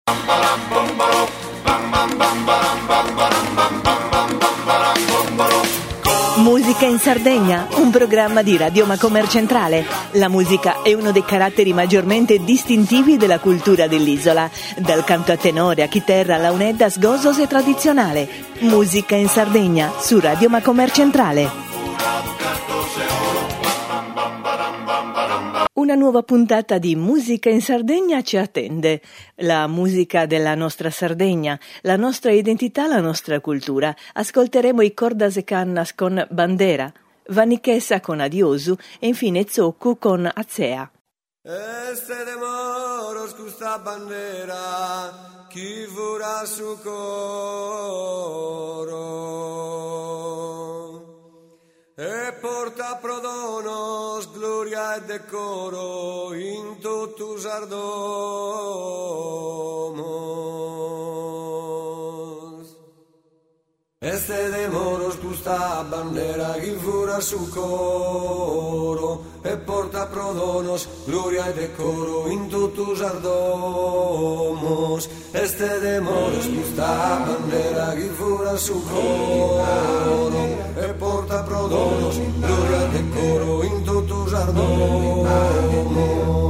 Musica in Sardegna, un programma di Radio Macomer Centrale. La musica è uno dei caratteri maggiormente distintivi della cultura dell'isola, dal canto a tenore a chitarra alla unedda sgosos e tradizionale. Musica in Sardegna su Radio Macomer Centrale. Una nuova puntata di Musica in Sardegna ci attende. La musica della nostra Sardegna, la nostra identità, la nostra cultura. Ascolteremo i Cordas e Cannas con Bandera, Vanichessa con Adiosu e infine Zoccu con Azea. Este de moros custa bandera, chi vorrà su coro. E porta prodonos, gloria e decoro in tutto sardomos. Este de moros custa bandera, chi fura su coro, e porta prodonos, gloria e decoro in tutto sardomos. Este de moros custa bandera, chi fura su coro, e porta prodonos, gloria e decoro in tutto sardomos.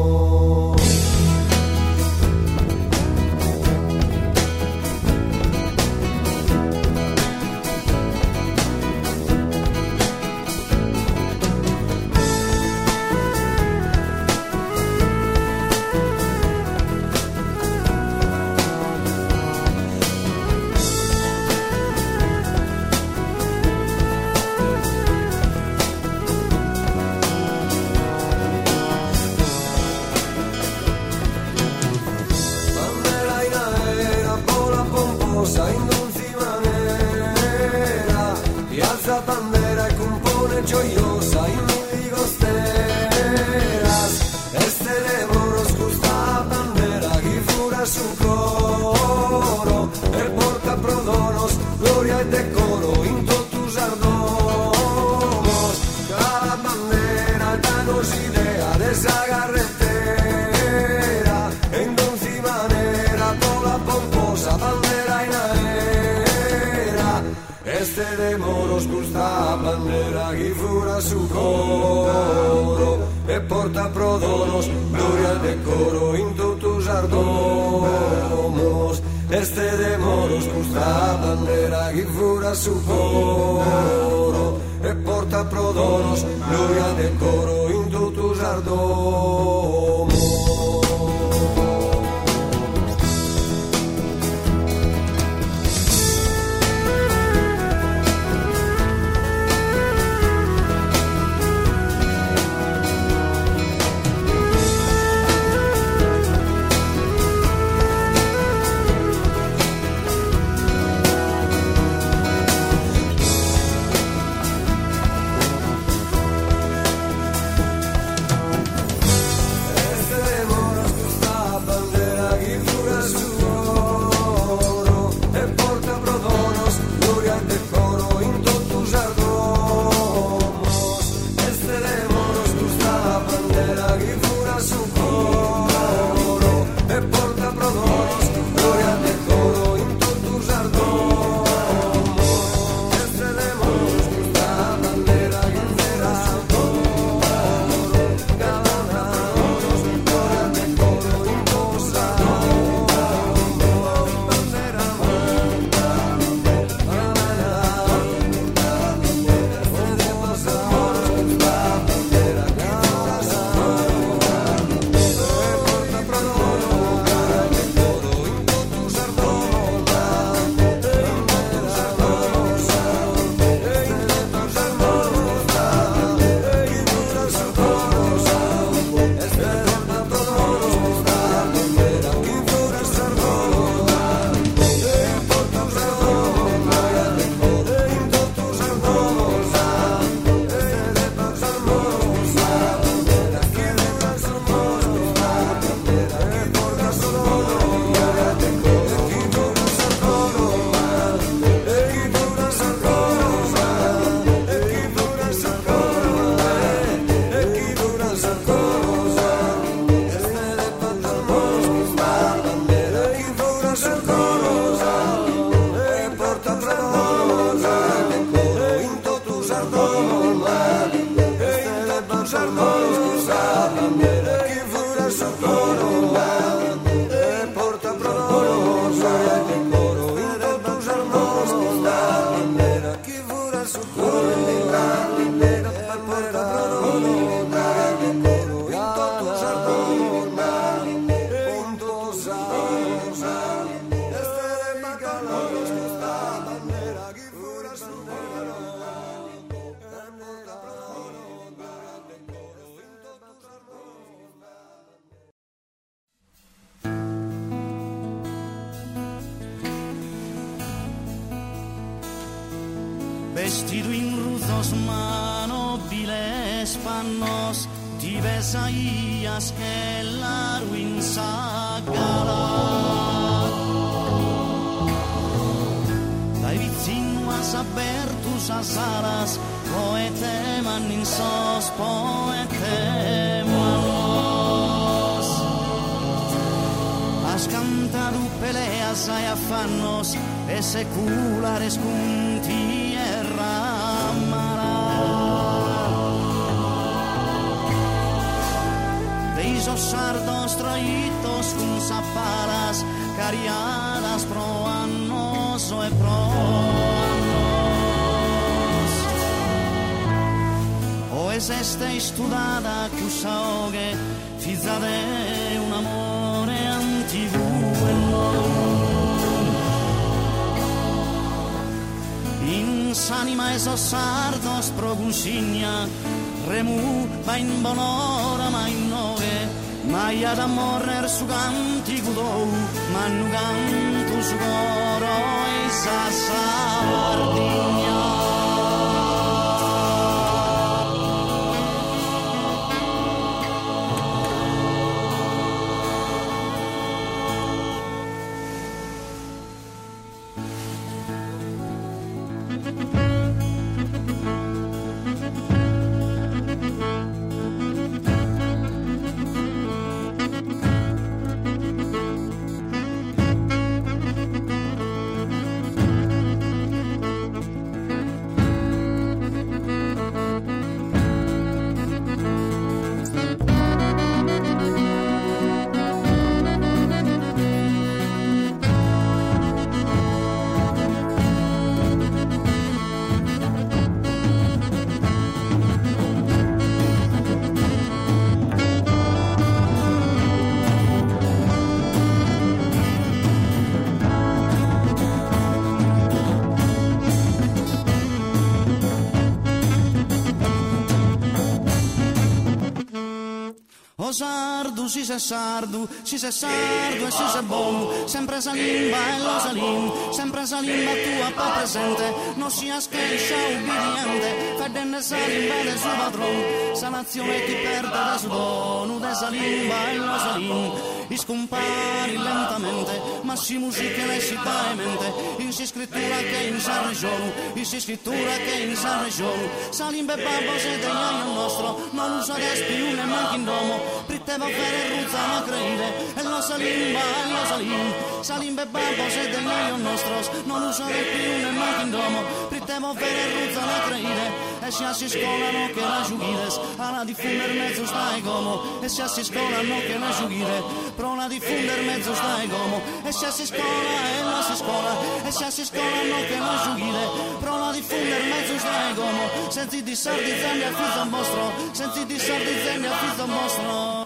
Gioiosa in mille costeras, este de moros custa bandera, chi fura su coro, e porta prodonos, gloria e decoro in totus ardomos. Cada bandera danos idea de esa carretera, en donzi manera toda pomposa bandera in aera. Este de moros custa bandera, chi fura su coro, e porta prodonos, gloria e decoro in tutto sardomos. Este de moros custa bandera, chi fura su coro, e porta prodonos, gloria e decoro in tutto sardomos. rosa, este de Calabria sta bandera che fura su Vestido in ruzos manobiles pannos, ti besaías que la ruin sagala. Dai vizinuas abertus as alas, poete manin sos, poete manos. Has cantado peleas y afanos, e seculares con tierra Deis os sardos traídos con zapalas, cariadas pro annos e pro annos. O es este estudada que us ahogue, fizza de un amore antiguo e nuovo. S'anima esos sardos pro Gunsigna, remu va in bonora ma in nove, mai ad amorrer su canti gudou, ma nu cantu su coro e sa Sardigna. O sardu, si se sardu e si se buono, sempre salimba e lo salim, sempre salimba tua pa presente, non sia screscia ubbidiente, fedenne salimba del suo padron, sa nazione ti perde da suo dono, de salimba e lo salim, scompari lentamente, ma si musica e si mente, in si scrittura che in sa regione, in si scrittura che in sa regione, salimba e babbo se degnaio nostro, non usa da spiune manchi in domo, pritteva fare ruzza ma creire, e lo salimba, salimba e babbo se degnaio nostro, non usa da spiune manchi in domo, pritteva fare ruzza ma creire, e si assiscolano che la giughides, alla diffondere mezzo stai como, e si assiscolano che la giughides, prona a diffondere mezzo stai como, e si assiscola e la si scola, e si assiscolano che la giughides, prona a diffondere mezzo stai como, senza di sardi zendi a fizzo mostro, senza di sardi zendi a fizzo mostro.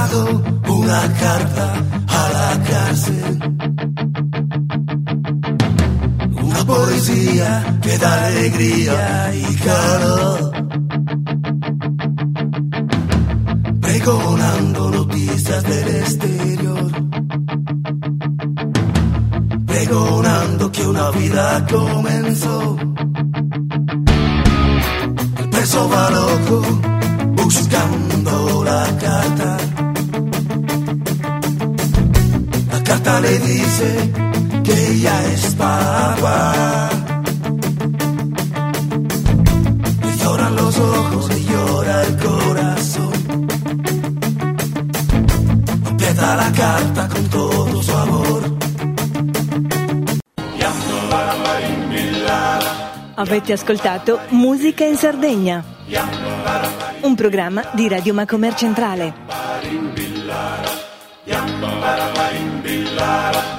firmado una carta a la cárcel. Una poesía que da alegría y calor, pregonando noticias del exterior, pregonando que una vida comenzó. El preso va loco buscando la carta. La carta le dice que ella es papá. Le lloran los ojos, le llora el corazón. Empieza la carta con todo su amor. Avete ascoltato Musica in Sardegna, un programma di Radio Macomer Centrale.